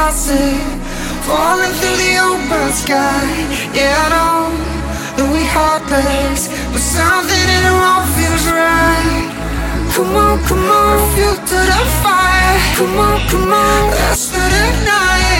passing, falling through the open sky. Yeah, I know that we heartless, but something in the wrong feels right. Come on, feel to the fire. Come on, let's not ignite.